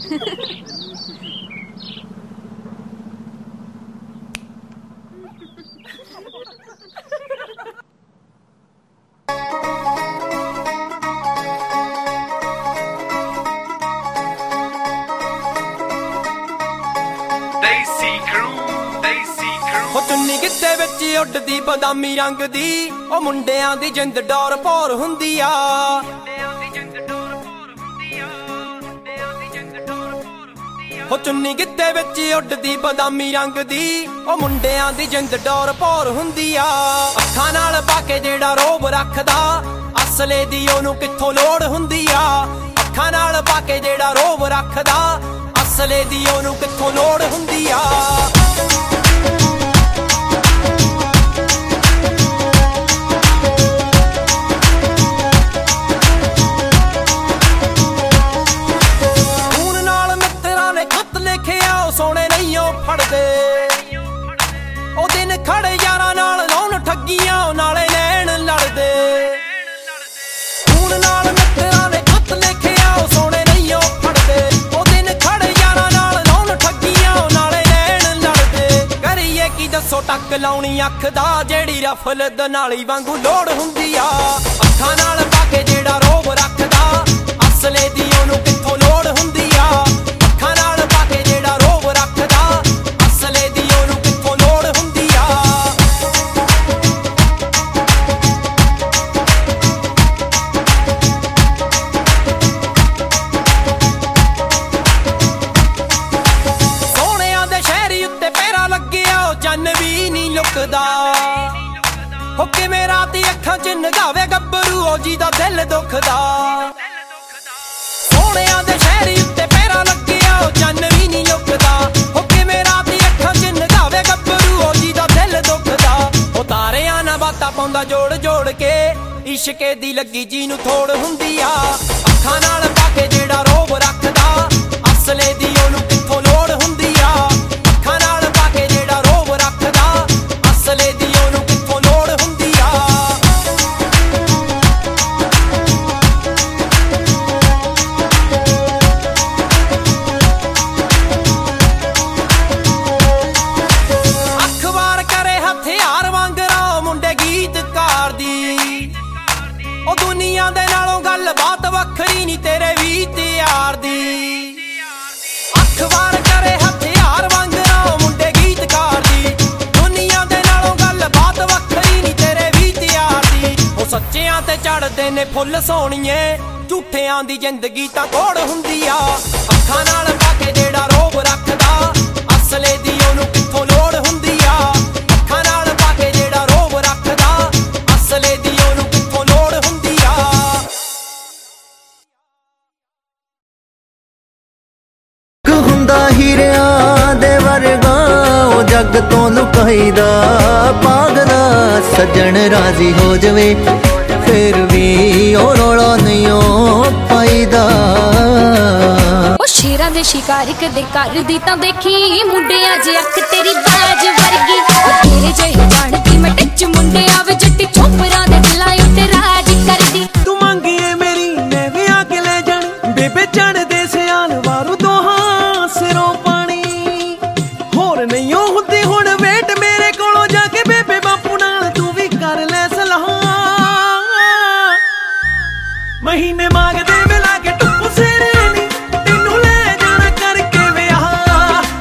चुन्नी गिद्दे विच उड्डदी बदामी रंग दी ओ मुंडियां दी जिंद डोर भोर हुंदी आ हो चुन्नी गिद्दे विच उड्डदी बदामी रंग दी ओ मुंडियां दी जिंद डोर भोर हुंदी आ अखां नाल पाके जेड़ा रोब रखदा असले दी ओनू कित्थों लोड़ हुंदी आ अखां नाल पाके जेड़ा रोब रखदा असले दी ओनू कित्थों लोड़ हुंदी आ सोने नहीं फड़दे ओ दिन खड़े यारां नाल लाउण ठगियां नाले नैण लड़दे खून नाल मित्तरां ने खत लिखिया सोने नहीं फड़दे ओ दिन खड़े यारां नाल लाउण ठगियां नाले नैण लड़दे करिए की दसो टक लाउणी अख दा जेड़ी रफल दनाली वांगू लोड़ हुंदी आ अखां नाल पाके जेड़ा रोब रखदा असले दी ओनू कित्थों लोड़ हुंदी आ अखां नाल पाके जेड़ा रोब रखदा असले दी ओनू कित्थों लोड़ हुंदी आ सोहणियां दे शहरी उत्ते पैरा लग्गिया ओ चन्न भी नहीं लुकदा हो किवें राती अखां च नगावे गब्बरू ओ जी दा दिल दुखदा सोहणियां दे शहरी उत्ते पैरा लग्गिया ओ चन्न भी नहीं लुकदा हो किवें राती अखां च नगावे गब्बरू ओ जी दा दिल दुखदा ओ तारियां ना बातां पाउंदा जोड़ जोड़ के इश्के दी लगी जी नूं थोड़ हुंदी आ अखां नाल पाके जेड़ा रोब रखदा असले दी ओनू कित्थों लोड़ हुंदी आ अखां नाल पाके जेड़ा रोब रखदा असले दी ओनू कित्थों लोड़ हुंदी आ अखबार करे हथियार वांगरा मुंडे गीतकार दी ओ दुनिया दे नालों गल बात वखरी नी तेरे भी त्यार दी अखबार करे हथियार वांगरा मुंडे गीतकार दी दुनिया दे नालों गल बात वखरी नी तेरे भी त्यार दी ओ सच्चियां ते चढ़दे ने फुੱਲ सोहणीए झूठियां दी जिंदगी तां कोड़ हुंदी आ अखां नाल पाके जेड़ा रोब रखदा असले दी ओनू कित्थों लोड़ हुंदी आ अखां नाल पाके जेड़ा रोब रखदा असले दी ओनू कित्थों लोड़ हुंदी आ हुंदा हीरियां दे वर्गा ओ जग तो लुकाईदा पागला सज्जण राजी हो जवे फिर भी ओ रोला नहीं पाईदा ओ शेरां दे शिकार कदे करदी तां देखी मुंडिया जे अख तेरी बाज वर्गी ओ तेरे जेही जानदी मैं टच मुंडिया वे जट्टी चोपरां दे दिलां ते राज करदी तू मंगी ए मेरी मैं भी आके ले जानी बेबे चढ़ दे सियाल वारू दोहां सिरों पानी होर नहीं हुंदी हुण वेट मेरे कोलों जाके बेबे बापू नाल तू भी कर ले सलाह महीने